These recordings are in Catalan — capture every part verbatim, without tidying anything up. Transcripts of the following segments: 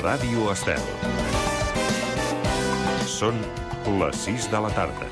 Ràdio Estel. Són les sis de la tarda.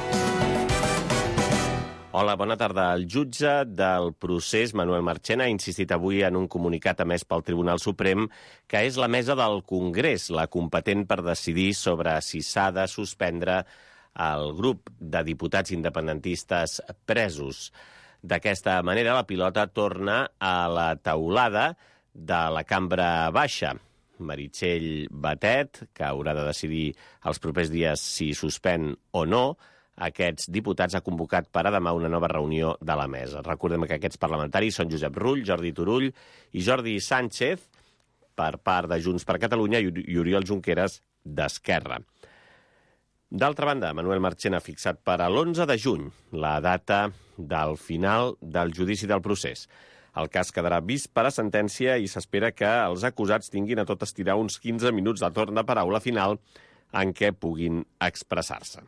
Hola, bona tarda. El jutge del procés, Manuel Marchena, ha insistit avui en un comunicat emès pel Tribunal Suprem que és la mesa del Congrés, la competent per decidir sobre si s'ha de suspendre el grup de diputats independentistes presos. D'aquesta manera, la pilota torna a la teulada de la cambra baixa. Meritxell Batet, que haurà de decidir els propers dies si suspèn o no, aquests diputats ha convocat per a demà una nova reunió de la mesa. Recordem que aquests parlamentaris són Josep Rull, Jordi Turull i Jordi Sánchez, per part de Junts per Catalunya, i Oriol Junqueras, d'Esquerra. D'altra banda, Manuel Marchena ha fixat per a l'onze de juny la data del final del judici del procés. El cas quedarà vist per a sentència i s'espera que els acusats tinguin a tot estirar uns quinze minuts de torn de paraula final en què puguin expressar-se.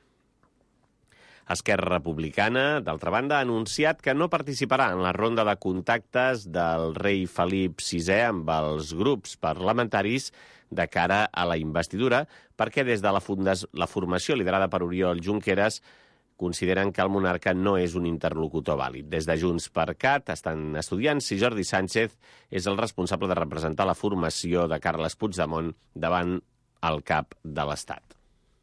Esquerra Republicana, d'altra banda, ha anunciat que no participarà en la ronda de contactes del rei Felip sisè amb els grups parlamentaris de cara a la investidura, perquè des de la, fundes, la formació liderada per Oriol Junqueras consideren que el monarca no és un interlocutor vàlid. Des de Junts per Cat estan estudiant si Jordi Sánchez és el responsable de representar la formació de Carles Puigdemont davant el cap de l'Estat.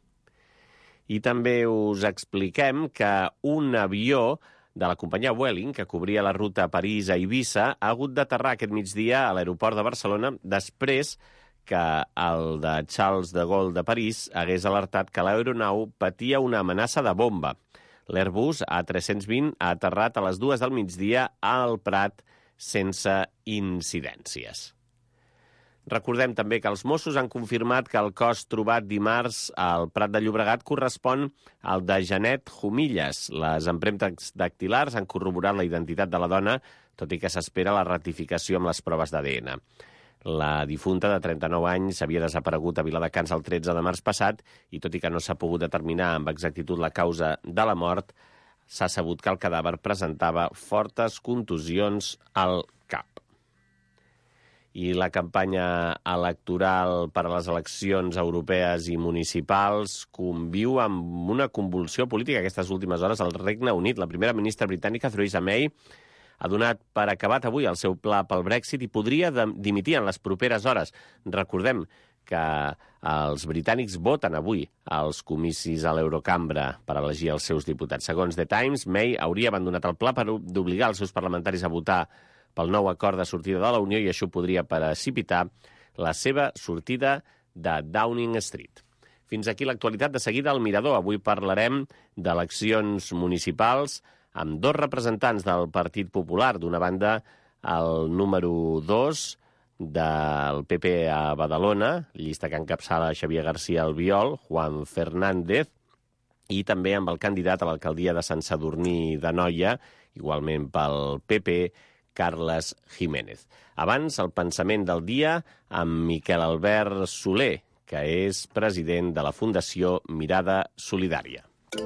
I també us expliquem que un avió de la companyia Vueling, que cobria la ruta París a Eivissa, ha hagut d'aterrar aquest migdia a l'aeroport de Barcelona després que el de Charles de Gaulle de París hagués alertat que l'aeronau patia una amenaça de bomba. L'Airbus A tres-cents vint ha aterrat a les dues del migdia al Prat sense incidències. Recordem també que els Mossos han confirmat que el cos trobat dimarts al Prat de Llobregat correspon al de Janet Jumillas. Les empremtes dactilars han corroborat la identitat de la dona, tot i que s'espera la ratificació amb les proves d'A D N. La difunta, de trenta-nou anys, havia desaparegut a Viladecans el tretze de març passat i, tot i que no s'ha pogut determinar amb exactitud la causa de la mort, s'ha sabut que el cadàver presentava fortes contusions al cap. I la campanya electoral per a les eleccions europees i municipals conviu amb una convulsió política aquestes últimes hores al Regne Unit. La primera ministra britànica, Theresa May, ha donat per acabat avui el seu pla pel Brexit i podria dimitir en les properes hores. Recordem que els britànics voten avui als comicis a l'Eurocambra per elegir els seus diputats. Segons The Times, May hauria abandonat el pla per d'obligar els seus parlamentaris a votar pel nou acord de sortida de la Unió i això podria precipitar la seva sortida de Downing Street. Fins aquí l'actualitat. De seguida al Mirador. Avui parlarem d'eleccions municipals amb dos representants del Partit Popular. D'una banda, el número dos del P P a Badalona, llista que encapçala Xavier García Albiol, Juan Fernández, i també amb el candidat a l'alcaldia de Sant Sadurní d'Anoia, igualment pel P P, Carles Jiménez. Abans, el pensament del dia amb Miquel Albert Soler, que és president de la Fundació Mirada Solidària.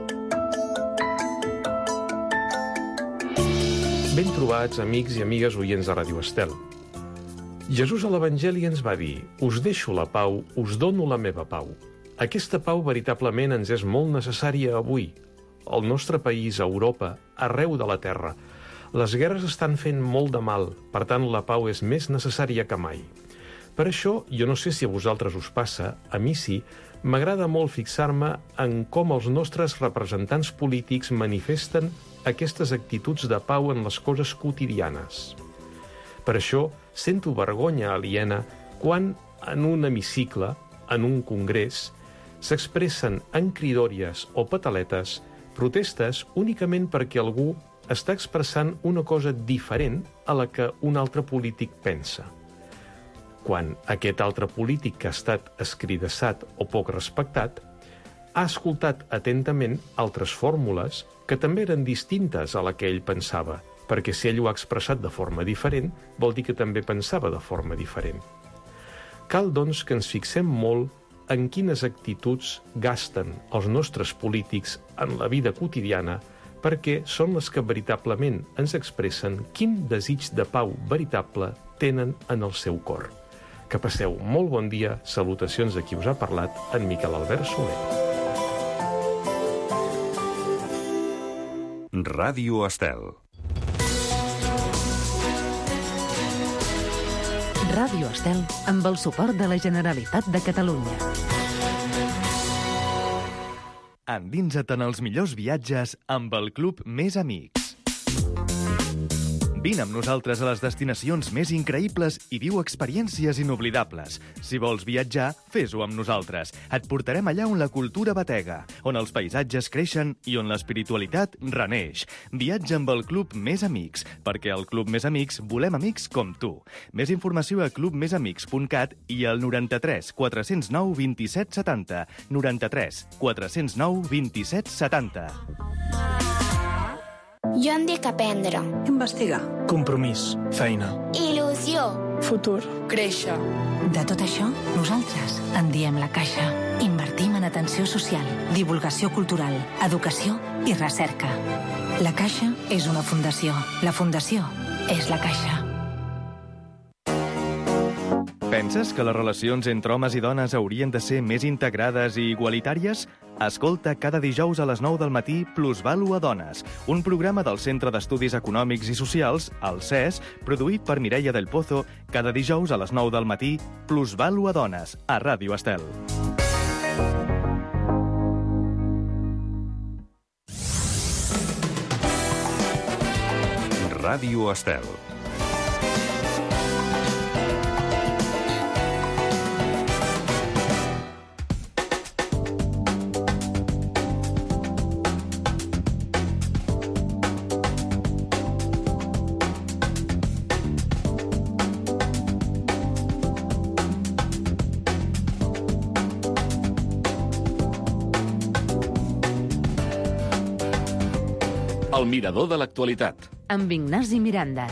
Ben trobats, amics i amigues oients de Ràdio Estel. Jesús a l'Evangeli ens va dir: «Us deixo la pau, us dono la meva pau». Aquesta pau veritablement ens és molt necessària avui. Al nostre país, a Europa, arreu de la terra. Les guerres estan fent molt de mal, per tant la pau és més necessària que mai. Per això, jo no sé si a vosaltres us passa, a mi sí, m'agrada molt fixar-me en com els nostres representants polítics manifesten aquestes actituds de pau en les coses quotidianes. Per això sento vergonya aliena quan en un hemicicle, en un congrés, s'expressen en cridòries o pataletes protestes únicament perquè algú està expressant una cosa diferent a la que un altre polític pensa. Quan aquest altre polític que ha estat escridassat o poc respectat ha escoltat atentament altres fórmules que també eren distintes a la que ell pensava, perquè si ell ho ha expressat de forma diferent, vol dir que també pensava de forma diferent. Cal, doncs, que ens fixem molt en quines actituds gasten els nostres polítics en la vida quotidiana, perquè són les que veritablement ens expressen quin desig de pau veritable tenen en el seu cor. Que passeu molt bon dia. Salutacions de qui us ha parlat, en Miquel Albert Soler. Ràdio Estel. Ràdio Estel, amb el suport de la Generalitat de Catalunya. Endinsa't en els millors viatges amb el Club Més Amics. Vine amb nosaltres a les destinacions més increïbles i viu experiències inoblidables. Si vols viatjar, fes-ho amb nosaltres. Et portarem allà on la cultura batega, on els paisatges creixen i on l'espiritualitat reneix. Viatja amb el Club Més Amics, perquè al Club Més Amics volem amics com tu. Més informació a club més amics punt cat i al noranta-tres quatre zero nou vint-i-set setanta. noranta-tres quatre zero nou vint-i-set setanta. Jo em dic aprendre. Investigar. Compromís. Feina. Il·lusió. Futur. Créixer. De tot això, nosaltres en diem la Caixa. Invertim en atenció social, divulgació cultural, educació i recerca. La Caixa és una fundació. La fundació és la Caixa. Penses que les relacions entre homes i dones haurien de ser més integrades i igualitàries? Escolta cada dijous a les nou del matí Plusvàlua Dones, un programa del Centre d'Estudis Econòmics i Socials, el C E S, produït per Mireia del Pozo, cada dijous a les nou del matí Plusvàlua Dones, a Ràdio Estel. Ràdio Estel. El mirador de l'actualitat. Amb Ignasi Miranda.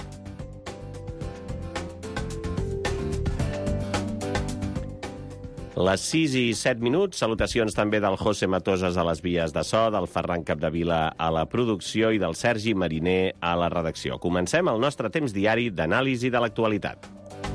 Les sis i set minuts, salutacions també del José Matosas a les vies de so, del Ferran Capdevila a la producció i del Sergi Mariner a la redacció. Comencem el nostre temps diari d'anàlisi de l'actualitat.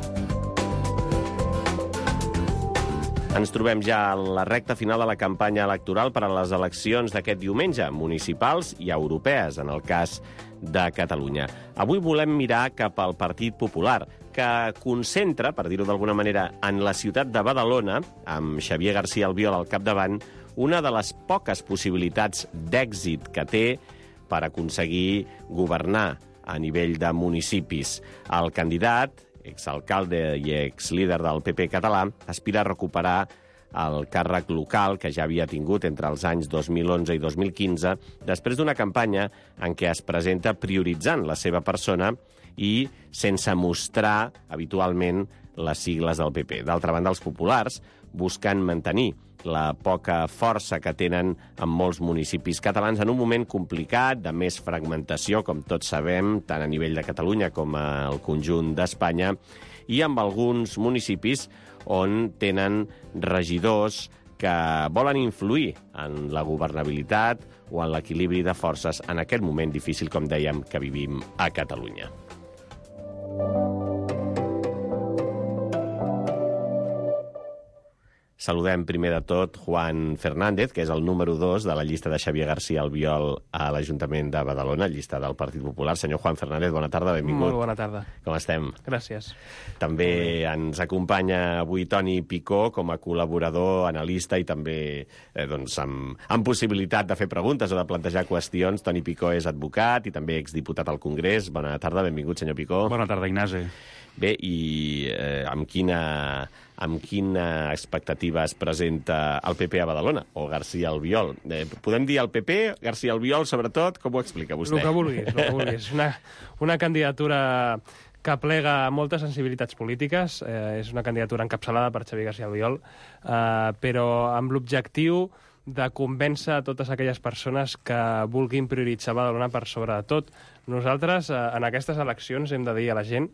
Ens trobem ja en la recta final de la campanya electoral per a les eleccions d'aquest diumenge, municipals i europees, en el cas de Catalunya. Avui volem mirar cap al Partit Popular, que concentra, per dir-ho d'alguna manera, en la ciutat de Badalona, amb Xavier García Albiol al capdavant, una de les poques possibilitats d'èxit que té per aconseguir governar a nivell de municipis. El candidat, exalcalde i exlíder del P P català, aspira a recuperar el càrrec local que ja havia tingut entre els anys dos mil onze i dos mil quinze, després d'una campanya en què es presenta prioritzant la seva persona i sense mostrar habitualment les sigles del P P. D'altra banda, els populars busquen mantenir la poca força que tenen en molts municipis catalans en un moment complicat, de més fragmentació, com tots sabem, tant a nivell de Catalunya com al conjunt d'Espanya, i amb alguns municipis on tenen regidors que volen influir en la governabilitat o en l'equilibri de forces en aquest moment difícil, com dèiem, que vivim a Catalunya. Saludem primer de tot Juan Fernández, que és el número dos de la llista de Xavier García Albiol a l'Ajuntament de Badalona, llista del Partit Popular. Senyor Juan Fernández, bona tarda, benvingut. Molt bona tarda. Com estem? Gràcies. També ens acompanya avui Toni Picó com a col·laborador, analista i també eh, doncs, amb, amb possibilitat de fer preguntes o de plantejar qüestions. Toni Picó és advocat i també exdiputat al Congrés. Bona tarda, benvingut, senyor Picó. Bona tarda, Ignasi. Bé, i eh, amb quina... amb quina expectativa es presenta el P P a Badalona, o García Albiol? Eh, podem dir el P P, García Albiol, sobretot? Com ho explica vostè? El que vulguis, el que vulguis. Una, una candidatura que plega moltes sensibilitats polítiques, eh, és una candidatura encapçalada per Xavier García Albiol, eh, però amb l'objectiu de convèncer totes aquelles persones que vulguin prioritzar Badalona per sobre de tot. Nosaltres, eh, en aquestes eleccions, hem de dir a la gent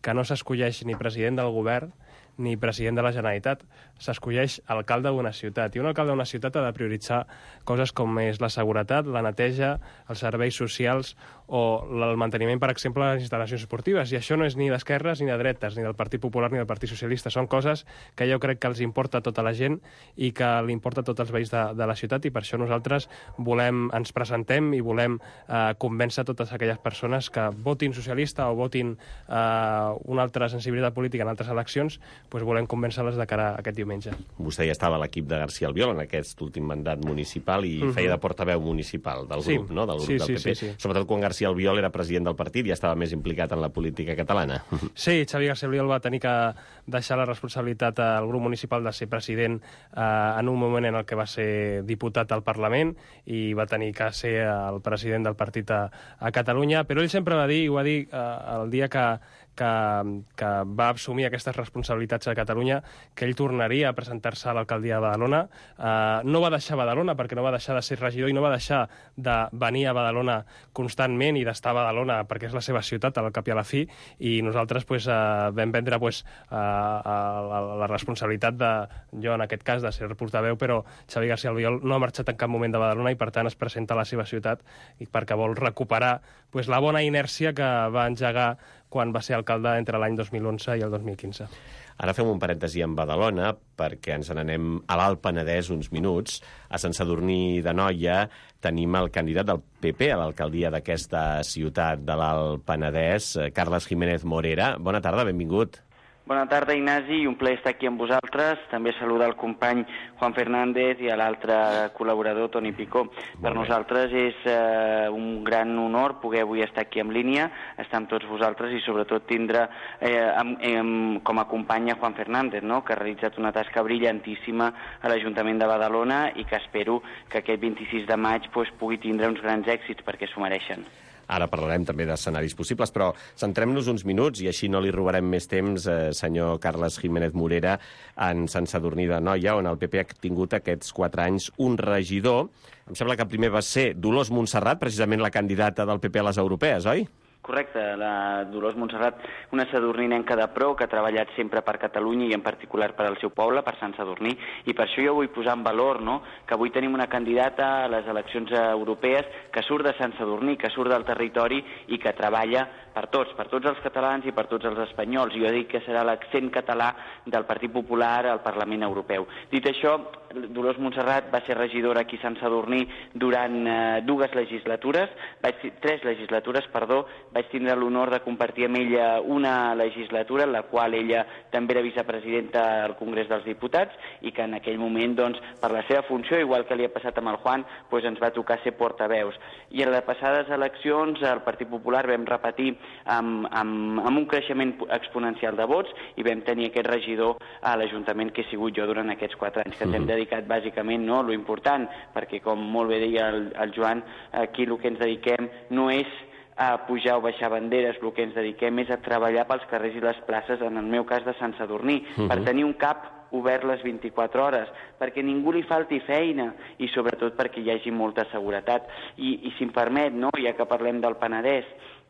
que no s'escolleix ni president del govern ni president de la Generalitat, s'escolleix alcalde d'una ciutat. I un alcalde d'una ciutat ha de prioritzar coses com és la seguretat, la neteja, els serveis socials o el manteniment, per exemple, de les instal·lacions esportives. I això no és ni d'esquerres ni de dretes, ni del Partit Popular ni del Partit Socialista. Són coses que jo crec que els importa a tota la gent i que li importa a tots els veïns de, de la ciutat, i per això nosaltres volem, ens presentem i volem eh, convèncer totes aquelles persones que votin socialista o votin eh, una altra sensibilitat política en altres eleccions, doncs volem convèncer-les de cara a aquest diumenge. Vostè ja estava a l'equip de García Albiol en aquest últim mandat municipal i uh-huh. feia de portaveu municipal del grup, sí. no? del grup sí, del P P. Sí, sí, sí. Sobretot quan García Albiol era president del partit i estava més implicat en la política catalana. Sí, Xavier García Albiol va tenir que deixar la responsabilitat al grup municipal de ser president eh, en un moment en el que va ser diputat al Parlament i va tenir que ser el president del partit a, a Catalunya, però ell sempre va dir, i ho va dir eh, el dia que, que, que va assumir aquestes responsabilitats a Catalunya, que ell tornaria a presentar-se a l'alcaldia de Badalona. Eh, no va deixar Badalona perquè no va deixar de ser regidor i no va deixar de venir a Badalona constantment i d'estar a Badalona perquè és la seva ciutat al cap i a la fi, i nosaltres pues, eh, vam prendre pues, eh, la, la responsabilitat de, jo en aquest cas, de ser portaveu, però Xavier García Albiol no ha marxat en cap moment de Badalona i per tant es presenta a la seva ciutat i perquè vol recuperar pues, la bona inèrcia que va engegar quan va ser alcalde entre l'any dos mil onze i el dos mil quinze. Ara fem un parèntesi en Badalona, perquè ens n'anem a l'Alt Penedès uns minuts. A Sant Sadurní d'Anoia tenim el candidat del P P a l'alcaldia d'aquesta ciutat de l'Alt Penedès, Carles Jiménez Morera. Bona tarda, benvingut. Bona tarda, Ignasi, i un plaer estar aquí amb vosaltres. També saludar el company Juan Fernández i a l'altre col·laborador, Toni Picó. Per nosaltres és eh, un gran honor poder avui estar aquí en línia, estar amb tots vosaltres i sobretot tindre eh, amb, amb, com a company a Juan Fernández, no? que ha realitzat una tasca brillantíssima a l'Ajuntament de Badalona i que espero que aquest vint-i-sis de maig pues, pugui tindre uns grans èxits perquè s'ho mereixen. Ara parlarem també d'escenaris possibles, però centrem-nos uns minuts i així no li robarem més temps, eh, senyor Carles Jiménez Morera, en Sant Sadurní d'Anoia, on el P P ha tingut aquests quatre anys un regidor. Em sembla que primer va ser Dolors Montserrat, precisament la candidata del P P a les europees, oi? Correcte, la Dolors Montserrat, una sadurninenca de pro que ha treballat sempre per Catalunya i en particular per al seu poble, per Sant Sadurní, i per això jo vull posar en valor no? que avui tenim una candidata a les eleccions europees que surt de Sant Sadurní, que surt del territori i que treballa per tots, per tots els catalans i per tots els espanyols. Jo dic que serà l'accent català del Partit Popular al Parlament Europeu. Dit això, Dolors Montserrat va ser regidora aquí a Sant Sadurní durant eh, dues legislatures, vaig, tres legislatures, perdó, vaig tindre l'honor de compartir amb ella una legislatura en la qual ella també era vicepresidenta al Congrés dels Diputats i que en aquell moment, doncs, per la seva funció, igual que li ha passat amb el Juan, doncs ens va tocar ser portaveus. I en les passades eleccions el Partit Popular vam repetir amb, amb, amb un creixement exponencial de vots i vam tenir aquest regidor a l'Ajuntament que he sigut jo durant aquests quatre anys, que ens hem dedicat bàsicament no, lo important, perquè com molt bé deia el, el Joan, aquí el que ens dediquem no és a pujar o baixar banderes, el que ens dediquem és a treballar pels carrers i les places, en el meu cas de Sant Sadurní, uh-huh. per tenir un cap obert les vint-i-quatre hores, perquè ningú li falti feina i sobretot perquè hi hagi molta seguretat. I, i si em permet, no, ja que parlem del Penedès,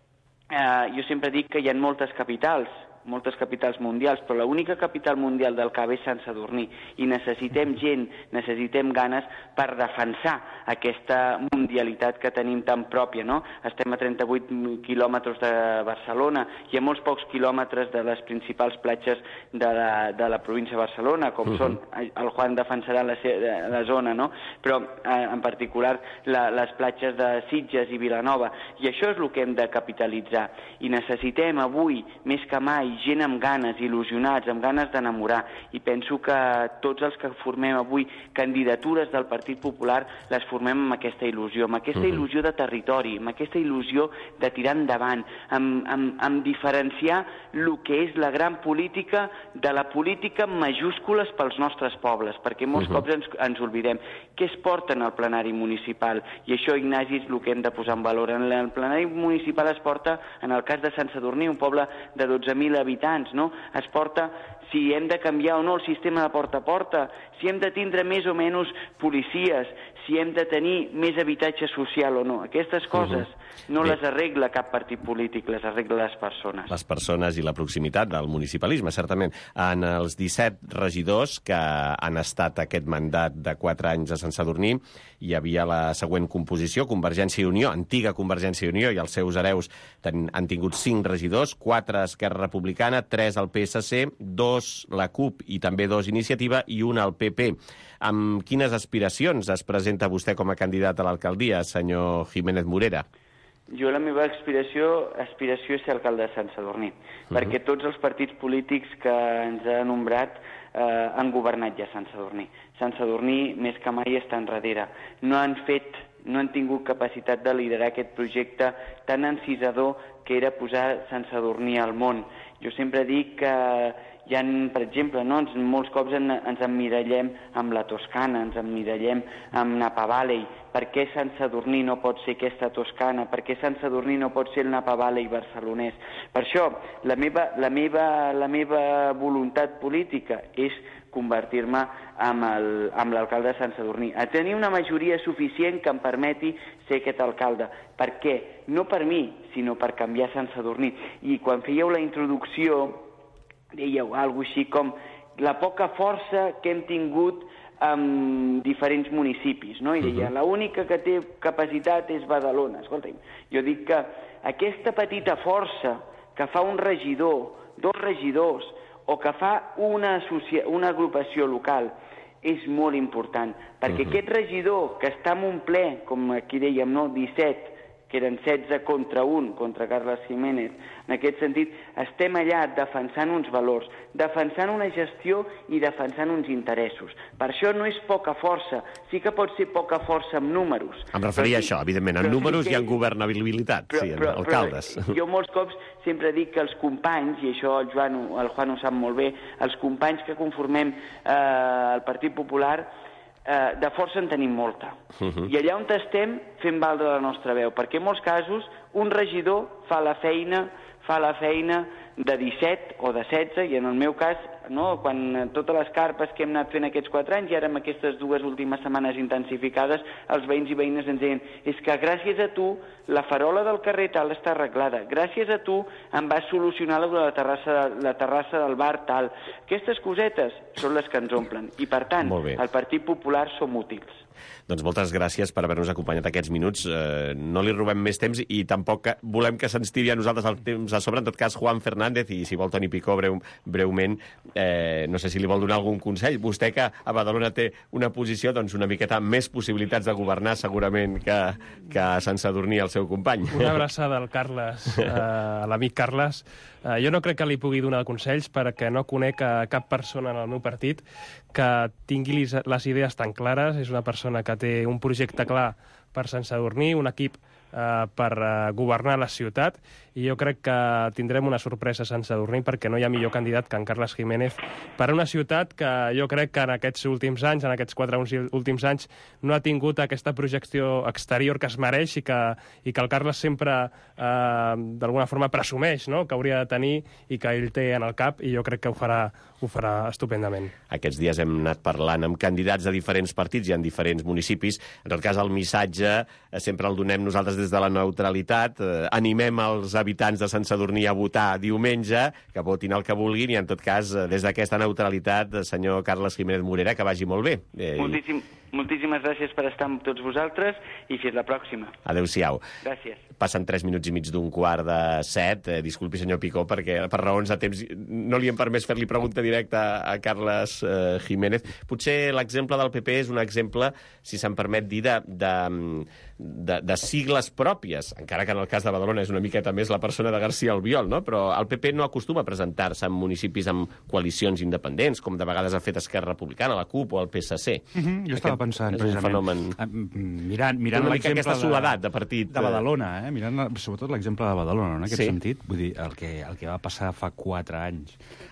eh, jo sempre dic que hi ha moltes capitals, moltes capitals mundials, però l'única capital mundial del C A B és Sant Sadurní i necessitem gent, necessitem ganes per defensar aquesta mundialitat que tenim tan pròpia, no? Estem a trenta-vuit quilòmetres de Barcelona i a molts pocs quilòmetres de les principals platges de la, de la província de Barcelona, com uh-huh. són, el Juan defensarà la, la zona, no? Però eh, en particular la, les platges de Sitges i Vilanova, i això és el que hem de capitalitzar i necessitem avui, més que mai, gent amb ganes, il·lusionats, amb ganes d'enamorar, i penso que tots els que formem avui candidatures del Partit Popular les formem amb aquesta il·lusió, amb aquesta il·lusió de territori, amb aquesta il·lusió de tirar endavant, amb, amb, amb diferenciar el que és la gran política de la política en majúscules pels nostres pobles, perquè molts uh-huh. cops ens, ens oblidem. Què es porta en el plenari municipal? I això, Ignasi, és el que hem de posar en valor. En el plenari municipal es porta, en el cas de Sant Sadurní, un poble de dotze mil d'habitants, no? Es porta si hem de canviar o no el sistema de porta a porta, si hem de tindre més o menys policies, si hem de tenir més habitatge social o no. Aquestes coses uh-huh. no Bé. les arregla cap partit polític, les arregla les persones. Les persones i la proximitat del municipalisme, certament. En els disset regidors que han estat aquest mandat de quatre anys a Sant Sadurní, hi havia la següent composició: Convergència i Unió, antiga Convergència i Unió, i els seus hereus ten, han tingut cinc regidors, quatre Esquerra Republicana, tres al P S C, dos la CUP i també dos Iniciativa i un al P P. Amb quines aspiracions es presenta vostè com a candidat a l'alcaldia, senyor Jiménez Morera? Jo la meva aspiració, aspiració és ser alcalde de Sant Sadurní, uh-huh. perquè tots els partits polítics que ens ha nombrat eh, han governat ja Sant Sadurní. Sant Sadurní, més que mai, està enrere. No han fet, no han tingut capacitat de liderar aquest projecte tan encisador que era posar Sant Sadurní al món. Jo sempre dic que hi ha, per exemple, no? ens, molts cops en, ens emmirallem amb la Toscana, ens emmirallem amb Napa Valley. Per què Sant Sadurní no pot ser aquesta Toscana? Per què Sant Sadurní no pot ser el Napa Valley barcelonès? Per això, la meva, la meva, la meva voluntat política és convertir-me amb l'alcalde de Sant Sadurní, a tenir una majoria suficient que em permeti ser aquest alcalde. Per què? No per mi, sinó per canviar Sant Sadurní. I quan fèieu la introducció, dèieu alguna cosa així com la poca força que hem tingut en diferents municipis, no? I deia, uh-huh. l'única que té capacitat és Badalona. Escolta'm, jo dic que aquesta petita força que fa un regidor, dos regidors, o que fa una, una agrupació local, és molt important, perquè uh-huh. aquest regidor que està en un ple, com aquí dèiem, no, disset, que eren setze contra un, contra Carles Jiménez, en aquest sentit, estem allà defensant uns valors, defensant una gestió i defensant uns interessos. Per això no és poca força, sí que pot ser poca força amb números. Em referia a això, evidentment, en números i en governabilitat, però, sí, en però, alcaldes. Però jo molts cops sempre dic que els companys, i això el Joan, el Juan ho sap molt bé, els companys que conformem eh, el Partit Popular, Eh, de força en tenim molta. Uh-huh. I allà on estem fem valdre la nostra veu, perquè en molts casos un regidor fa la feina, fa la feina de disset o de setze, i en el meu cas, no, quan totes les carpes que hem anat fent aquests quatre anys, i ara amb aquestes dues últimes setmanes intensificades, els veïns i veïnes ens deien, és que gràcies a tu la farola del carrer tal està arreglada, gràcies a tu em vas solucionar la terrassa, la terrassa del bar tal. Aquestes cosetes són les que ens omplen, i per tant, al Partit Popular som útils. Doncs moltes gràcies per haver-nos acompanyat aquests minuts. Eh, no li robem més temps i tampoc volem que se'ns tiri a nosaltres el temps a sobre. En tot cas, Juan Fernández, i si vol Toni Picó breu, breument, eh, no sé si li vol donar algun consell. Vostè, que a Badalona té una posició, doncs una miqueta més possibilitats de governar segurament que, que a Sant Sadurní el seu company. Una abraçada al Carles, eh, a l'amic Carles. Eh, jo no crec que li pugui donar consells perquè no conec a cap persona en el meu partit que tingui les idees tan clares. És una persona que té un projecte clar per Sant Sadurní, un equip eh, per eh, governar la ciutat, i jo crec que tindrem una sorpresa a Sant Sadurní perquè no hi ha millor candidat que en Carles Jiménez per a una ciutat que jo crec que en aquests últims anys, en aquests quatre últims anys, no ha tingut aquesta projecció exterior que es mereix i que, i que el Carles sempre eh, d'alguna forma presumeix, no?, que hauria de tenir i que ell té en el cap, i jo crec que ho farà, ho farà estupendament. Aquests dies hem anat parlant amb candidats de diferents partits i en diferents municipis. En tot cas, el missatge eh, sempre el donem nosaltres des de la neutralitat. Eh, animem els habitants de Sant Sadurní a votar diumenge, que votin el que vulguin, i en tot cas, des d'aquesta neutralitat, senyor Carles Jiménez Morera, que vagi molt bé. Eh, Moltíssim, moltíssimes gràcies per estar amb tots vosaltres i fins la pròxima. Adéu-siau. Gràcies. Passen tres minuts i mig d'un quart de set. Eh, disculpi, senyor Picó, perquè per raons de temps no li hem permès fer-li pregunta directa a Carles eh, Jiménez. Potser l'exemple del P P és un exemple, si se'm permet dir, de, de, de, de sigles pròpies, encara que en el cas de Badalona és una miqueta més la persona de García Albiol, no? Però el P P no acostuma a presentar-se en municipis amb coalicions independents, com de vegades ha fet Esquerra Republicana, la CUP o el P S C. Mm-hmm, jo estava Aquest pensant, és un fenomen... Mirant, mirant l'exemple aquesta soledat de partit... De Badalona, eh? Mirant sobretot l'exemple de Badalona, en aquest sí. sentit. Vull dir, el que, el que va passar fa quatre anys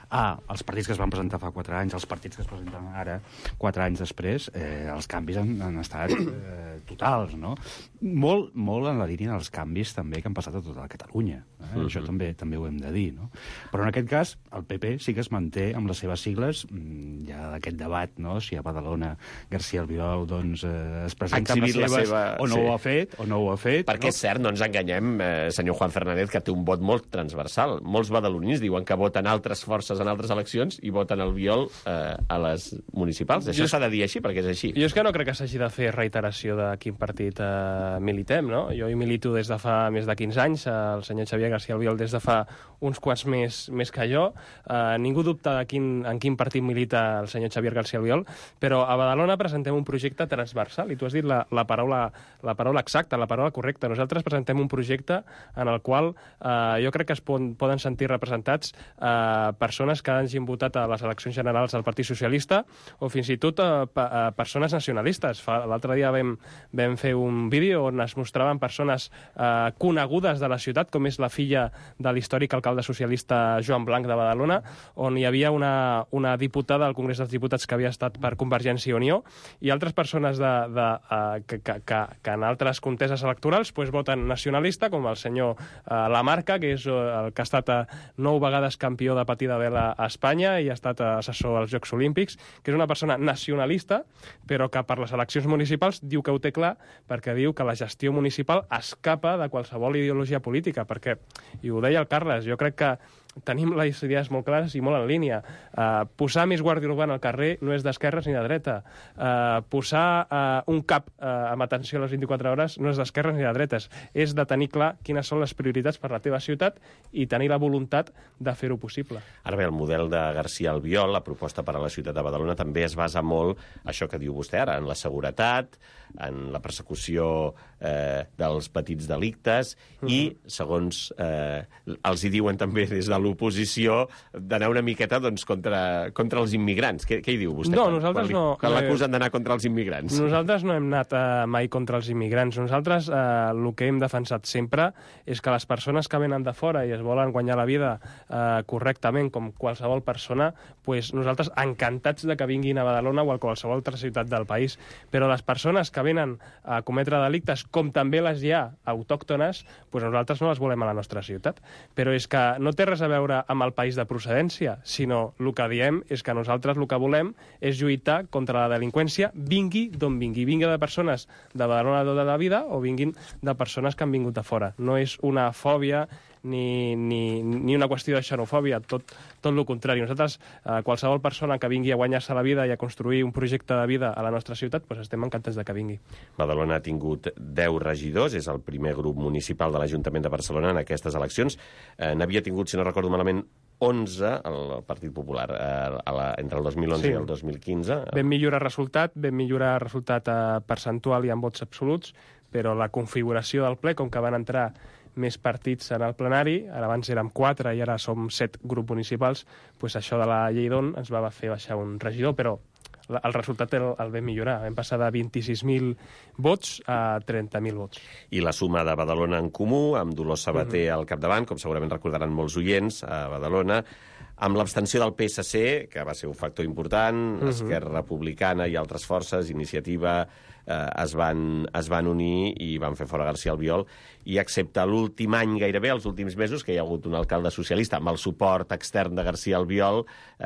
A, els partits que es van presentar fa quatre anys, els partits que es presenten ara, quatre anys després, eh, els canvis han, han estat eh, totals, no? Molt, molt en la línia dels canvis també que han passat a tota la Catalunya. Eh? Uh-huh. Això també també ho hem de dir, no? Però en aquest cas, el P P sí que es manté amb les seves sigles. Hi ha aquest debat, no?, si a Badalona García Albiol doncs, eh, es presenta amb les seves, la seva... o no sí. ho ha fet, o no ho ha fet. Perquè no? és cert, no ens enganyem, eh, senyor Juan Fernández, que té un vot molt transversal. Molts badalonins diuen que voten altres forces en altres eleccions i voten Albiol eh, a les municipals. Això s'ha de dir així, perquè és així. Jo és que no crec que s'hagi de fer reiteració de quin partit eh, militem, no? Jo hi milito des de fa més de quinze anys, el senyor Xavier García Albiol des de fa uns quants més, més que jo. Eh, ningú dubta de quin, en quin partit milita el senyor Xavier García Albiol, però a Badalona presentem un projecte transversal, i tu has dit la, la, paraula, la paraula exacta, la paraula correcta. Nosaltres presentem un projecte en el qual eh, jo crec que es poden, poden sentir representats eh, persones que hagin votat a les eleccions generals del Partit Socialista o fins i tot a, a persones nacionalistes. L'altre dia vam, vam fer un vídeo on es mostraven persones eh, conegudes de la ciutat, com és la filla de l'històric alcalde socialista Joan Blanc de Badalona, on hi havia una, una diputada al Congrés dels Diputats que havia estat per Convergència i Unió, i altres persones de, de, uh, que, que, que, que en altres conteses electorals pues, voten nacionalista, com el senyor uh, Lamarca, que és uh, el que ha estat uh, nou vegades campió de patir de vela a Espanya i ha estat uh, assessor als Jocs Olímpics, que és una persona nacionalista, però que per les eleccions municipals diu que ho té clar, perquè diu que la gestió municipal escapa de qualsevol ideologia política, perquè, i ho deia el Carles, jo crec que tenim les idees molt clares i molt en línia. Uh, posar més guàrdia urbana al carrer no és d'esquerres ni de dreta. Uh, posar uh, un cap uh, amb atenció a les vint-i-quatre hores no és d'esquerres ni de dretes. És de tenir clar quines són les prioritats per la teva ciutat i tenir la voluntat de fer-ho possible. Ara bé, el model de García Albiol, la proposta per a la ciutat de Badalona, també es basa molt, això que diu vostè ara, en la seguretat, en la persecució eh, dels petits delictes uh-huh. i, segons eh, els hi diuen també des de l'oposició, d'anar una miqueta doncs, contra, contra els immigrants. Què, què hi diu vostè? No, quan, nosaltres quan li, no. Quan l'acusen d'anar contra els immigrants. Nosaltres no hem anat eh, mai contra els immigrants. Nosaltres eh, el que hem defensat sempre és que les persones que venen de fora i es volen guanyar la vida eh, correctament, com qualsevol persona, pues nosaltres encantats de que vinguin a Badalona o a qualsevol altra ciutat del país. Però les persones que venen a cometre delictes, com també les hi ha autòctones, pues nosaltres no les volem a la nostra ciutat. Però és que no té res a veure amb el país de procedència, sinó el que diem és que nosaltres el que volem és lluitar contra la delinqüència, vingui d'on vingui. Vingui de persones de Badalona tota la vida o vinguin de persones que han vingut de fora. No és una fòbia ni, ni, ni una qüestió de xenofòbia, tot, tot el contrari. Nosaltres, eh, qualsevol persona que vingui a guanyar-se la vida i a construir un projecte de vida a la nostra ciutat, pues estem encantats de que vingui. Badalona ha tingut deu regidors, és el primer grup municipal de l'Ajuntament de Barcelona en aquestes eleccions. Eh, N'havia tingut, si no recordo malament, onze, el Partit Popular, eh, a la, entre el dos mil onze sí. i el dos mil quinze. Vam millorar resultat, vam millorar resultat eh, percentual i en vots absoluts, però la configuració del ple, com que van entrar més partits en el plenari, ara abans érem quatre i ara som set grups municipals, doncs això de la llei d'on ens va fer baixar un regidor, però el resultat el, el vam millorar. Vam passar de vint-i-sis mil vots a trenta mil vots. I la suma de Badalona en Comú, amb Dolors Sabater uh-huh. al capdavant, com segurament recordaran molts oients, a Badalona, amb l'abstenció del P S C, que va ser un factor important, uh-huh. Esquerra Republicana i altres forces, Iniciativa, eh, es, van, es van unir i van fer fora García Albiol, i excepte l'últim any gairebé, els últims mesos, que hi ha hagut un alcalde socialista amb el suport extern de García Albiol,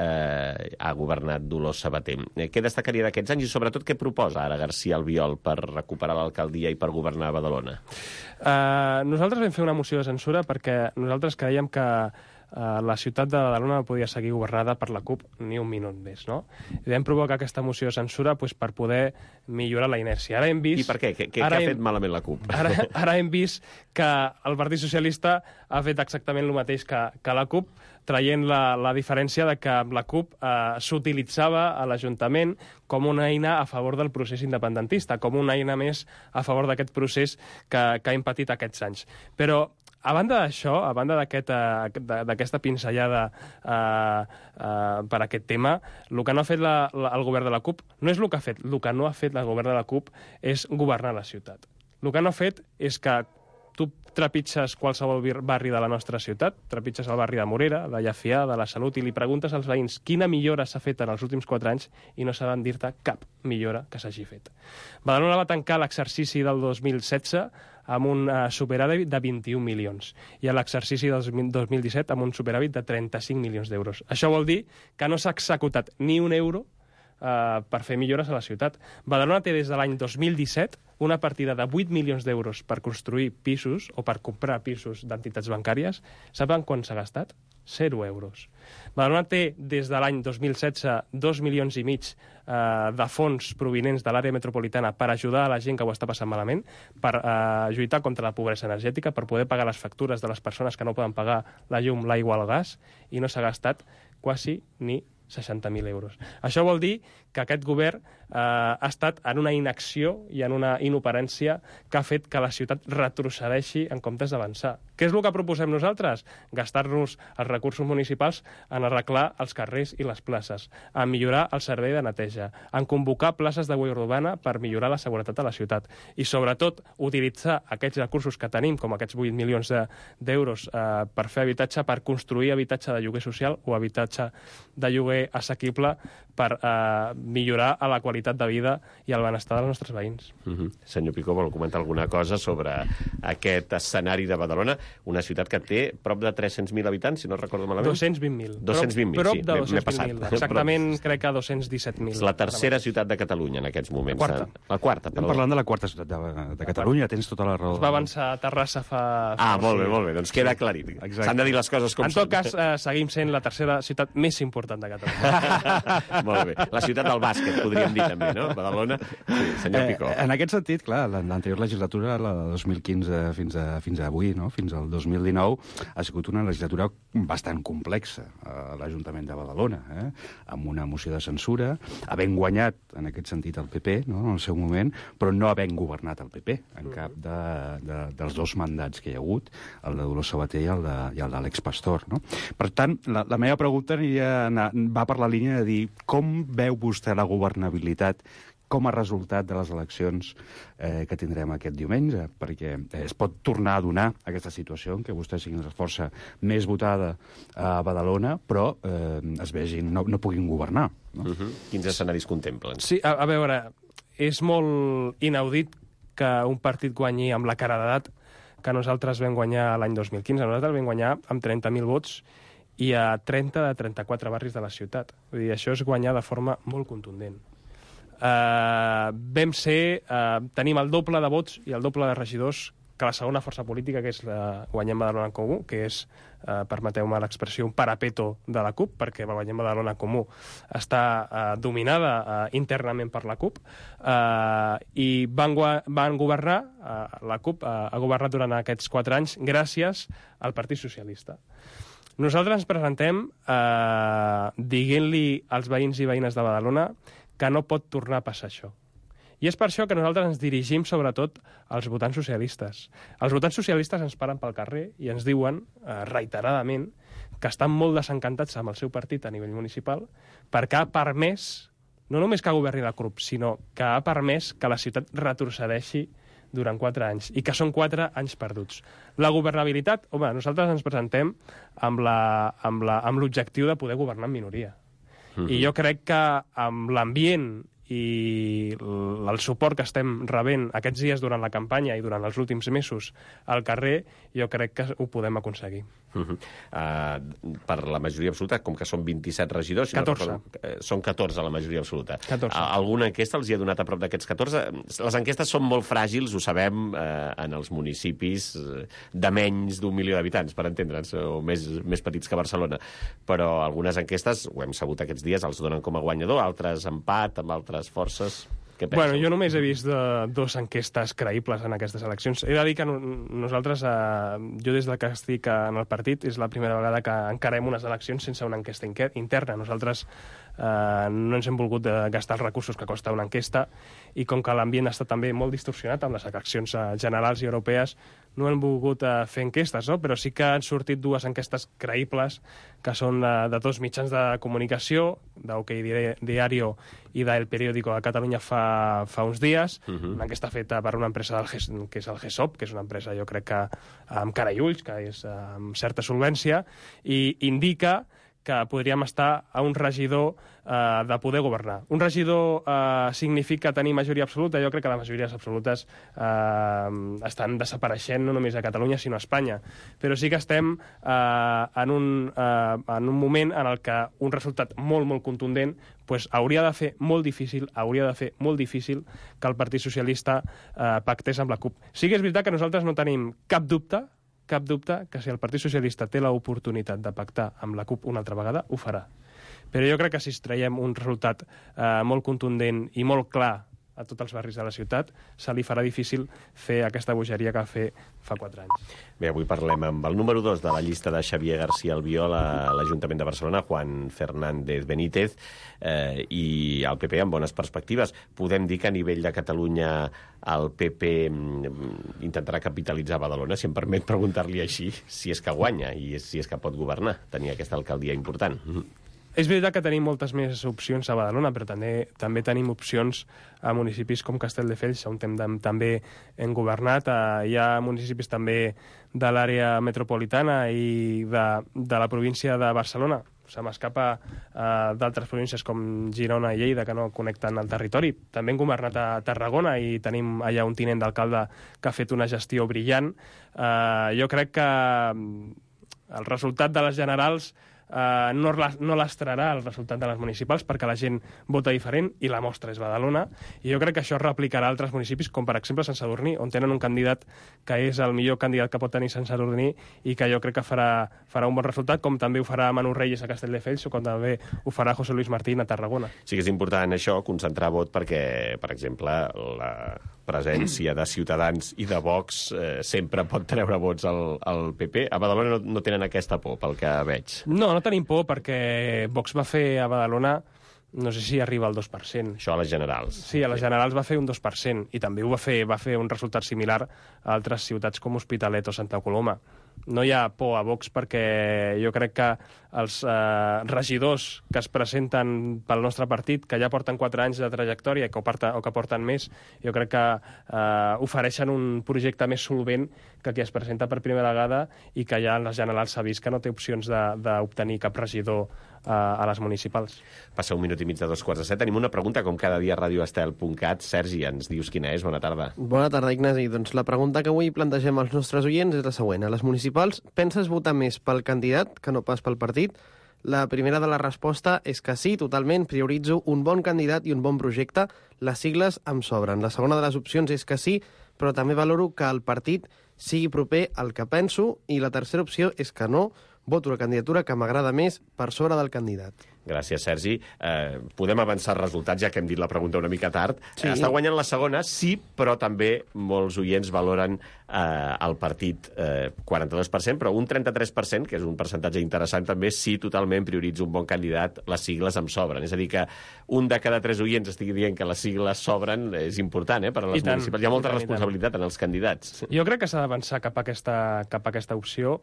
eh, ha governat Dolors Sabater. Eh, què destacaria d'aquests anys i sobretot què proposa ara García Albiol per recuperar l'alcaldia i per governar Badalona? Uh, nosaltres vam fer una moció de censura perquè nosaltres creiem que Uh, la ciutat de Badalona no podia seguir governada per la CUP ni un minut més, no? I vam provocar aquesta moció de censura pues, per poder millorar la inèrcia. Ara hem vist... I per què? Què, què ha fet hem... malament la CUP? Ara, ara hem vist que el Partit Socialista ha fet exactament el mateix que, que la CUP, traient la, la diferència de que la CUP eh, s'utilitzava a l'Ajuntament com una eina a favor del procés independentista, com una eina més a favor d'aquest procés que, que hem patit aquests anys. Però a banda d'això, a banda d'aquesta pinzellada eh, eh, per aquest tema, el que no ha fet la, la, el govern de la CUP no és el que ha fet, el que no ha fet el govern de la CUP és governar la ciutat. El que no ha fet és que tu trepitges qualsevol barri de la nostra ciutat, trepitges el barri de Morera, de Llefià, de la Salut, i li preguntes als veïns quina millora s'ha fet en els últims quatre anys i no saben dir-te cap millora que s'hagi fet. Badalona va tancar l'exercici del dos mil setze amb un uh, superàvit de vint-i-un milions i a l'exercici del dos mil disset amb un superàvit de trenta-cinc milions d'euros. Això vol dir que no s'ha executat ni un euro Uh, per fer millores a la ciutat. Badalona té des de l'any dos mil disset una partida de vuit milions d'euros per construir pisos o per comprar pisos d'entitats bancàries. Saben quan s'ha gastat? Zero euros. Badalona té des de l'any dos mil setze dos milions i mig uh, de fons provinents de l'àrea metropolitana per ajudar a la gent que ho està passant malament, per uh, lluitar contra la pobresa energètica, per poder pagar les factures de les persones que no poden pagar la llum, l'aigua, el gas, i no s'ha gastat quasi ni seixanta mil euros. Això vol dir que aquest govern eh, ha estat en una inacció i en una inoperància que ha fet que la ciutat retrocedeixi en comptes d'avançar. Què és el que proposem nosaltres? Gastar-nos els recursos municipals en arreglar els carrers i les places, en millorar el servei de neteja, en convocar places de guàrdia urbana per millorar la seguretat a la ciutat i, sobretot, utilitzar aquests recursos que tenim, com aquests vuit milions d'euros de, eh, per fer habitatge, per construir habitatge de lloguer social o habitatge de lloguer assequible per eh, millorar a la qualitat de vida i el benestar dels nostres veïns. Mm-hmm. Senyor Picó, vol comentar alguna cosa sobre aquest escenari de Badalona, una ciutat que té prop de tres-cents mil habitants, si no recordo malament? dos-cents vint mil. dos-cents vint mil, prop, sí, prop de dos-cents vint mil. Exactament, Però... crec que dos-cents disset mil. És la tercera ciutat de Catalunya en aquests moments. La quarta. La quarta, Estem parlant de la quarta ciutat de, de Catalunya, tens tota la raó. Es va avançar a Terrassa fa... Ah, molt bé, molt bé, doncs queda aclarit. S'han de dir les coses com són. En tot cas, eh, seguim sent la tercera ciutat més important de Catalunya. Molt bé. La ciutat del bàsquet, podríem dir també, no? Badalona. Sí, senyor Picó. Eh, en aquest sentit, clar, l'anterior legislatura, la de dos mil quinze fins a, fins a avui, no? Fins al dos mil dinou, ha sigut una legislatura bastant complexa a l'Ajuntament de Badalona, eh? Amb una moció de censura, havent guanyat, en aquest sentit, el P P, no? En el seu moment, però no havent governat el P P en cap de, de, dels dos mandats que hi ha hagut, el de Dolors Sabater i el de, i el de l'Àlex Pastor, no? Per tant, la, la meva pregunta aniria, va per la línia de dir com veu vostè la governabilitat com a resultat de les eleccions eh, que tindrem aquest diumenge, perquè eh, es pot tornar a donar aquesta situació en què vostè sigui la força més votada a Badalona, però eh, es vegin, no, no puguin governar. No? Uh-huh. Quins escenaris contemplen? Sí, a, a veure, és molt inaudit que un partit guanyi amb la cara d'edat que nosaltres vam guanyar l'any dos mil quinze. Nosaltres vam guanyar amb trenta mil vots i a trenta de trenta-quatre barris de la ciutat. Vull dir, això és guanyar de forma molt contundent. Uh, vam ser... Uh, tenim el doble de vots i el doble de regidors que la segona força política, que és la Guanyem Badalona en Comú, que és, uh, permeteu-me l'expressió, un parapeto de la CUP, perquè la Guanyem Badalona en Comú està uh, dominada uh, internament per la CUP, uh, i van, van governar, uh, la CUP uh, ha governat durant aquests quatre anys gràcies al Partit Socialista. Nosaltres ens presentem eh, dient-li als veïns i veïnes de Badalona que no pot tornar a passar això. I és per això que nosaltres ens dirigim sobretot als votants socialistes. Els votants socialistes ens paren pel carrer i ens diuen eh, reiteradament que estan molt desencantats amb el seu partit a nivell municipal perquè ha permès, no només que governi la CUP, sinó que ha permès que la ciutat retrocedeixi durant quatre anys, i que són quatre anys perduts. La governabilitat, home, nosaltres ens presentem amb la, amb la, amb l'objectiu de poder governar en minoria. Mm-hmm. I jo crec que amb l'ambient i el suport que estem rebent aquests dies durant la campanya i durant els últims mesos al carrer, jo crec que ho podem aconseguir. Uh-huh. Uh, per la majoria absoluta, com que són vint-i-set regidors... Si catorze. No recordo, uh, són catorze la majoria absoluta. catorze. Uh, alguna enquesta els hi ha donat a prop d'aquests catorze? Les enquestes són molt fràgils, ho sabem, uh, en els municipis uh, de menys d'un milió d'habitants, per entendre'ns, o més, més petits que Barcelona. Però algunes enquestes, ho hem sabut aquests dies, els donen com a guanyador, altres empat, amb altres forces... Bueno, jo només he vist uh, dos enquestes creïbles en aquestes eleccions. He de dir que no, nosaltres, uh, jo des que estic en el partit, és la primera vegada que encarem unes eleccions sense una enquesta interna. Nosaltres eh, no ens hem volgut eh, gastar els recursos que costa una enquesta, i com que l'ambient està també molt distorsionat amb les eleccions eh, generals i europees, no hem volgut eh, fer enquestes, no? Però sí que han sortit dues enquestes creïbles, que són eh, de dos mitjans de comunicació, d'Ok Diario i d'El Periódico de Catalunya fa, fa uns dies, uh-huh. Una enquesta feta per una empresa del GES, que és el GESOP, que és una empresa, jo crec que amb cara i ulls, que és amb certa solvència, i indica que podríem estar a un regidor eh, de poder governar. Un regidor eh, significa tenir majoria absoluta. Jo crec que les majories absolutes eh, estan desapareixent no només a Catalunya, sinó a Espanya. Però sí que estem eh, en, un, eh, en un moment en el que un resultat molt, molt contundent pues, hauria de fer molt difícil, hauria de fer molt difícil que el Partit Socialista eh, pactés amb la CUP. Sí que és veritat que nosaltres no tenim cap dubte cap dubte que si el Partit Socialista té l'oportunitat de pactar amb la CUP una altra vegada, ho farà. Però jo crec que si traiem un resultat eh, molt contundent i molt clar a tots els barris de la ciutat, se li farà difícil fer aquesta bogeria que va fer fa quatre anys. Bé, avui parlem amb el número dos de la llista de Xavier García Albiol a l'Ajuntament de Barcelona, Juan Fernández Benítez, eh, i el P P amb bones perspectives. Podem dir que a nivell de Catalunya el P P intentarà capitalitzar Badalona, si em permet preguntar-li així, si és que guanya i si és que pot governar, tenir aquesta alcaldia important. És veritat que tenim moltes més opcions a Badalona, però també també tenim opcions a municipis com Castelldefels, on hem, també hem governat. Hi ha municipis també de l'àrea metropolitana i de, de la província de Barcelona. Se m'escapa uh, d'altres províncies com Girona i Lleida, que no connecten el territori. També hem governat a Tarragona i tenim allà un tinent d'alcalde que ha fet una gestió brillant. Uh, jo crec que el resultat de les generals Uh, no, no lastrarà el resultat de les municipals perquè la gent vota diferent i la mostra és Badalona, i jo crec que això es replicarà a altres municipis com per exemple Sant Sadurní, on tenen un candidat que és el millor candidat que pot tenir Sant Sadurní i que jo crec que farà, farà un bon resultat, com també ho farà Manu Reyes a Castelldefels o com també ho farà José Luis Martín a Tarragona. Sí que és important això, concentrar vot, perquè, per exemple, la presència de Ciutadans i de Vox eh, sempre pot treure vots al, al P P. A Badalona no, no tenen aquesta por, pel que veig. No, no tenim por perquè Vox va fer a Badalona, no sé si arriba al dos per cent. Això a les generals. Sí, a les generals va fer un dos per cent i també ho va fer, va fer un resultat similar a altres ciutats com Hospitalet o Santa Coloma. No hi ha por a Vox perquè jo crec que els eh, regidors que es presenten pel nostre partit, que ja porten quatre anys de trajectòria que o, porta, o que porten més, jo crec que eh, ofereixen un projecte més solvent que qui es presenta per primera vegada i que ja en les generals s'ha vist que no té opcions d'obtenir cap regidor eh, a les municipals. Passa un minut i mig de dos quarts de set. Tenim una pregunta, com cada dia a radioestel punt cat. Sergi, ens dius quina és? Bona tarda. Bona tarda, Ignasi. Doncs la pregunta que avui plantegem als nostres oients és la següent. A les municipals, penses votar més pel candidat que no pas pel partit? La primera de la resposta és que sí, totalment. Prioritzo un bon candidat i un bon projecte. Les sigles em sobren. La segona de les opcions és que sí, però també valoro que el partit sigui proper al que penso. I la tercera opció és que no. Voto la candidatura que m'agrada més per sobre del candidat. Gràcies, Sergi. Eh, podem avançar els resultats, ja que hem dit la pregunta una mica tard. Sí. Està guanyant la segona, sí, però també molts oients valoren eh, el partit eh, quaranta-dos per cent, però un trenta-tres per cent, que és un percentatge interessant, també sí, totalment prioritza un bon candidat, les sigles em sobren. És a dir, que un de cada tres oients estigui dient que les sigles sobren és important, eh, per a les municipals. Hi ha molta responsabilitat en els candidats. Jo crec que s'ha d'avançar cap a aquesta, cap a aquesta opció,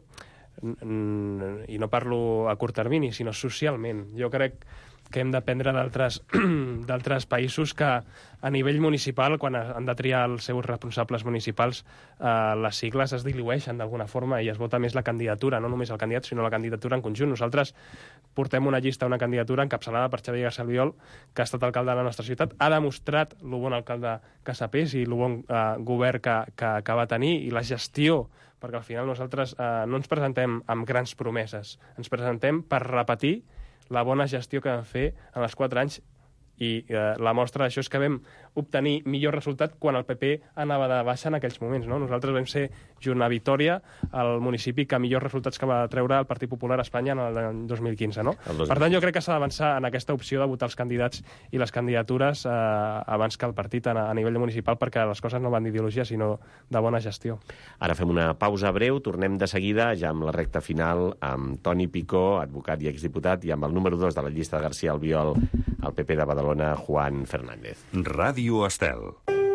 i no parlo a curt termini, sinó socialment. Jo crec que hem d'aprendre d'altres d'altres països que a nivell municipal, quan han de triar els seus responsables municipals, eh, les sigles es dilueixen d'alguna forma i es vota més la candidatura, no només el candidat, sinó la candidatura en conjunt. Nosaltres portem una llista, una candidatura encapçalada per Xavier García Albiol, que ha estat alcalde de la nostra ciutat, ha demostrat el bon alcalde que sapés i el bon eh, govern que, que, que va tenir i la gestió, perquè al final nosaltres eh, no ens presentem amb grans promeses, ens presentem per repetir la bona gestió que vam fer en els quatre anys I eh, la mostra d'això és que vam obtenir millor resultat quan el P P anava de baixa en aquells moments. No? Nosaltres vam ser, junt a Vitòria, el municipi que millors resultats que va treure el Partit Popular a Espanya en l'any dos mil quinze. No? dos mil quinze. Per tant, jo crec que s'ha d'avançar en aquesta opció de votar els candidats i les candidatures eh, abans que el partit a, a nivell municipal, perquè les coses no van d'ideologia, sinó de bona gestió. Ara fem una pausa breu, tornem de seguida, ja amb la recta final, amb Toni Picó, advocat i exdiputat, i amb el número dos de la llista de García Albiol, el P P de Badalona, Juan Fernández. Ràdio Estel.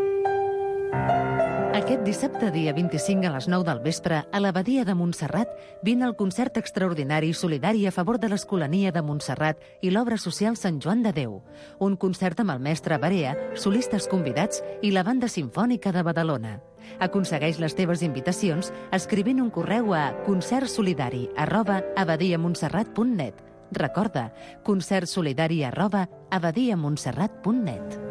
Aquest dissabte, dia vint-i-cinc a les nou del vespre, a l'Abadia de Montserrat, vine el concert extraordinari i solidari a favor de l'Escolania de Montserrat i l'obra social Sant Joan de Déu. Un concert amb el mestre Barea, solistes convidats i la Banda Simfònica de Badalona. Aconsegueix les teves invitacions escrivint un correu a concertsolidari arroba abadiamontserrat punt net. Recorda, concertsolidari arroba abadiamontserrat punt net.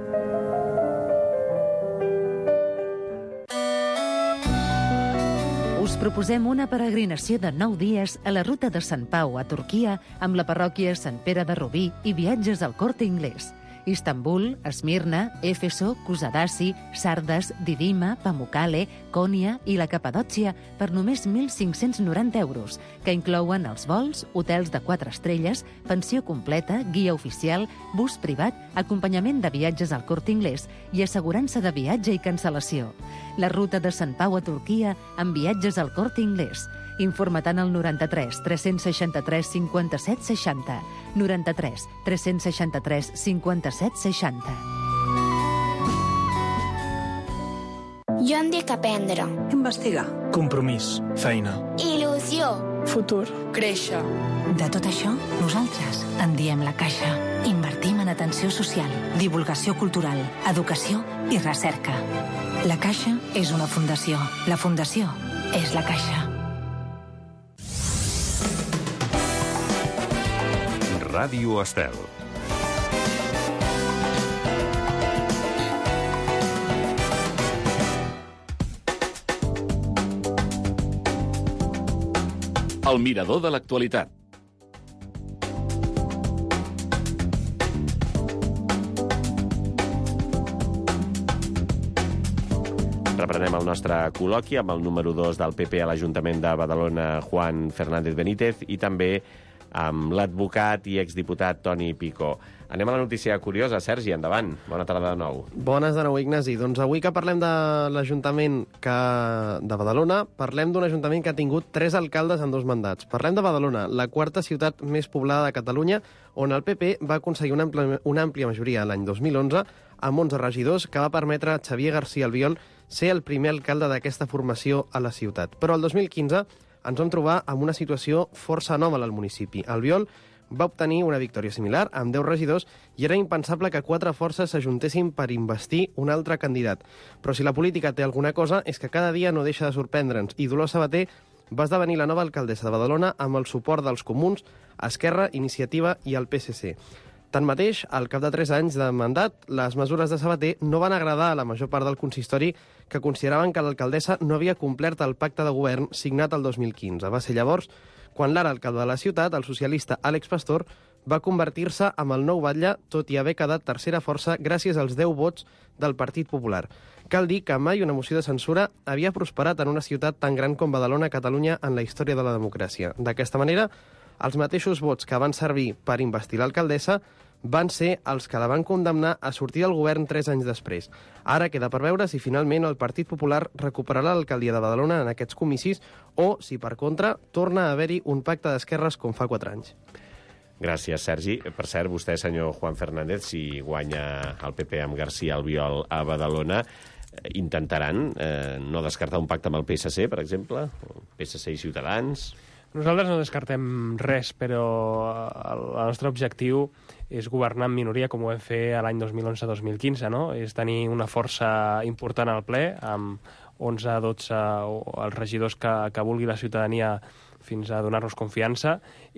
Us proposem una peregrinació de nou dies a la ruta de Sant Pau a Turquia amb la parròquia Sant Pere de Rubí i viatges al Corte Inglés. Istanbul, Esmirna, Éfeso, Kusadasi, Sardes, Didima, Pamukkale, Konya i la Capadòcia per només mil cinc-cents noranta euros, que inclouen els vols, hotels de quatre estrelles, pensió completa, guia oficial, bus privat, acompanyament de viatges al Corte Inglés i assegurança de viatge i cancel·lació. La ruta de Sant Pau a Turquia amb viatges al Corte Inglés. Informa't al noranta-tres tres-cents seixanta-tres cinquanta-set seixanta. noranta-tres tres-cents seixanta-tres cinquanta-set seixanta. Jo em dic aprendre. Investigar. Compromís. Feina. Il·lusió. Futur. Créixer. De tot això, nosaltres en diem la Caixa. Invertim en atenció social, divulgació cultural, educació i recerca. La Caixa és una fundació. La fundació és la Caixa. Ràdio Estel. El mirador de l'actualitat. Reprenem el nostre col·loqui amb el número dos del P P a l'Ajuntament de Badalona, Juan Fernández Benítez, i també amb l'advocat i exdiputat Toni Picó. Anem a la notícia curiosa. Sergi, endavant. Bona tarda de nou. Bones de nou, Ignasi. Doncs avui que parlem de l'Ajuntament que... de Badalona, parlem d'un Ajuntament que ha tingut tres alcaldes en dos mandats. Parlem de Badalona, la quarta ciutat més poblada de Catalunya, on el P P va aconseguir una àmplia, una àmplia majoria l'any dos mil onze, amb onze regidors, que va permetre a Xavier García Albiol ser el primer alcalde d'aquesta formació a la ciutat. Però el dos mil quinze ens vam trobar amb una situació força anòmala al municipi. Albiol va obtenir una victòria similar, amb deu regidors, i era impensable que quatre forces s'ajuntessin per investir un altre candidat. Però si la política té alguna cosa, és que cada dia no deixa de sorprendre'ns, i Dolors Sabater va esdevenir la nova alcaldessa de Badalona amb el suport dels Comuns, Esquerra, Iniciativa i el P S C. Tanmateix, al cap de tres anys de mandat, les mesures de Sabater no van agradar a la major part del consistori, que consideraven que l'alcaldessa no havia complert el pacte de govern signat el dos mil quinze. Va ser llavors quan l'ara alcalde de la ciutat, el socialista Àlex Pastor, va convertir-se en el nou batlle, tot i haver quedat tercera força gràcies als deu vots del Partit Popular. Cal dir que mai una moció de censura havia prosperat en una ciutat tan gran com Badalona, Catalunya, en la història de la democràcia. D'aquesta manera, els mateixos vots que van servir per investir l'alcaldessa van ser els que la van condemnar a sortir del govern tres anys després. Ara queda per veure si finalment el Partit Popular recuperarà l'alcaldia de Badalona en aquests comicis o, si per contra, torna a haver-hi un pacte d'esquerres com fa quatre anys. Gràcies, Sergi. Per cert, vostè, senyor Juan Fernández, si guanya el P P amb García Albiol a Badalona, intentaran eh, no descartar un pacte amb el P S C, per exemple? P S C i Ciutadans? Nosaltres no descartem res, però el, el nostre objectiu és governar en minoria, com ho vam fer l'any dos mil onze dos mil quinze, no? És tenir una força important al ple, amb onze a dotze els regidors que, que vulgui la ciutadania fins a donar-nos confiança,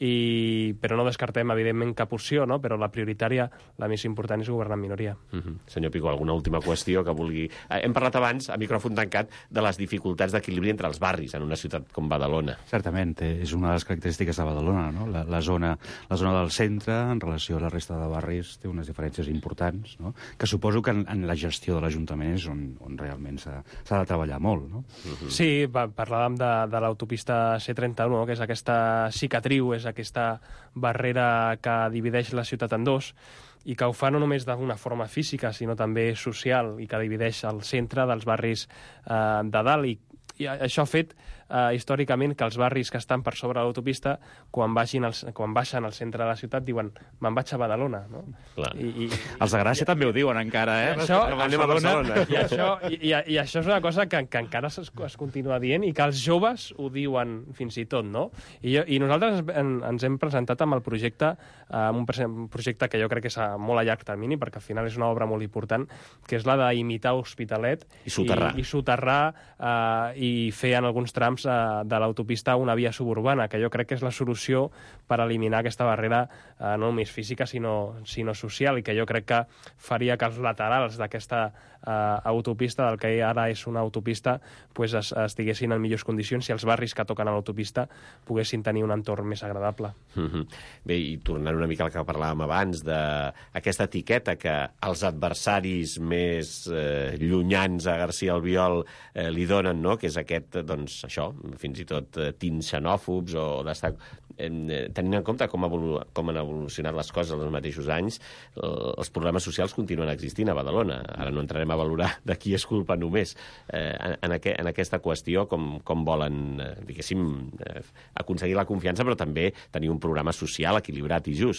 i, però no descartem, evidentment, cap opció, no? Però la prioritària, la més important, és governar en minoria. Mm-hmm. Senyor Picó, alguna última qüestió que vulgui... Eh, hem parlat abans, a micròfon tancat, de les dificultats d'equilibri entre els barris en una ciutat com Badalona. Certament, és una de les característiques de Badalona, no? La, la, zona, la zona del centre, en relació a la resta de barris, té unes diferències importants, no? Que suposo que en, en la gestió de l'Ajuntament és on, on realment s'ha de treballar molt, no? Mm-hmm. Sí, va, parlàvem de, de l'autopista C trenta u, no? Que és aquesta cicatriu, és aquesta barrera que divideix la ciutat en dos, i que ho fa no només d'una forma física, sinó també social, i que divideix el centre dels barris eh, de dalt, i, i això ha fet eh, històricament que els barris que estan per sobre l'autopista, quan, vagin al, quan baixen al centre de la ciutat, diuen, me'n vaig a Badalona, no? Clar. I, i, els de Gràcia també ho diuen encara, eh? I això, anem a Barcelona. I, això, i, i, I això és una cosa que, que encara es, es continua dient, i que els joves ho diuen fins i tot, no? I, jo, i nosaltres en, ens hem presentat amb el projecte, eh, un, un projecte que jo crec que és a molt a llarg termini, perquè al final és una obra molt important, que és la d'imitar Hospitalet i soterrar, i, i, soterrar eh, i fer en alguns trams eh, de l'autopista una via suburbana, que jo crec que és la solució per eliminar aquesta barrera eh, no només física, sinó, sinó social, i que jo crec que faria que els laterals d'aquesta eh, autopista, del que ara és una autopista, pues es, estiguessin en millors condicions, i els barris que toquen a l'autopista poguessin tenir un entorn més agradable. Mm-hmm. Bé, i tornant una mica al que parlàvem abans, d'aquesta etiqueta que els adversaris més eh, llunyans a García Albiol eh, li donen, no? Que és aquest, doncs, això, fins i tot eh, tints xenòfobs o d'estar... Eh, tenint en compte com, evolu com han evolucionat les coses en els mateixos anys, eh, els problemes socials continuen existint a Badalona. Ara no entrarem a valorar de qui és culpa només. Eh, en, en, aqu en aquesta qüestió, com, com volen, eh, diguéssim, eh, aconseguir la confiança, però també tenir un programa social equilibrat i just.